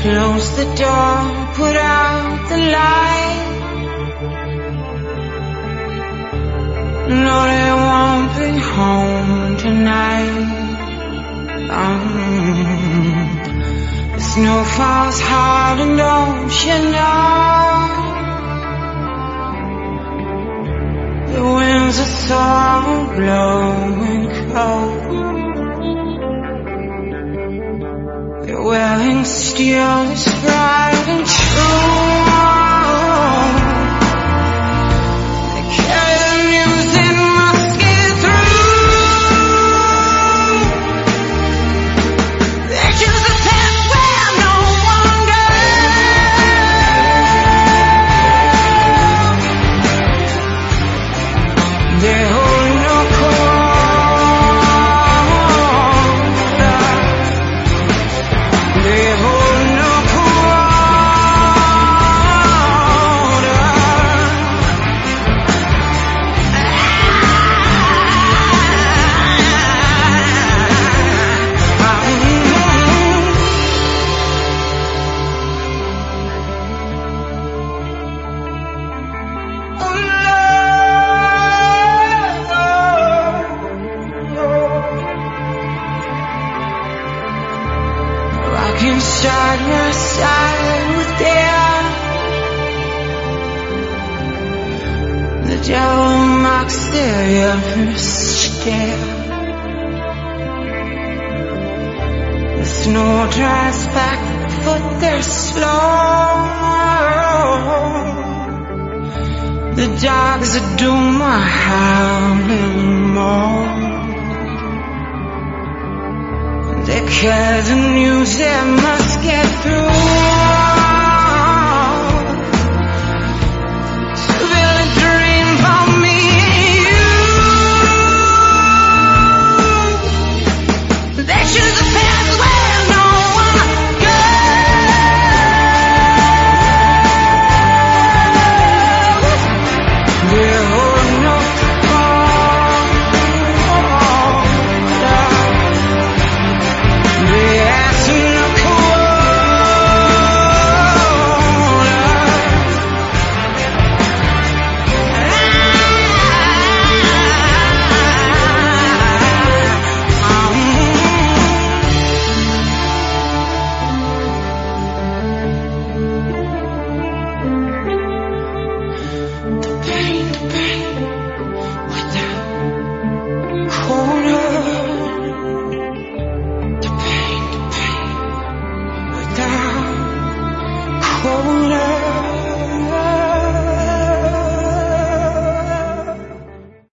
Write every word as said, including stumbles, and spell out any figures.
Close the door, put out the light. No, they won't be home tonight. Um, the snow falls hard and don't you know? The winds are so blowing cold. They're wearing steel is bright and true. They carry the news and must get through. They choose a path where no one goes. They hold no quarter. They hold no side by side with death. The devil mocks their every step. The snow drives back, but they're slow. The dogs of doom are howling more. They carry the news they must get through. To build a dream for me and you. They choose a path where no one goes. They hold no corner.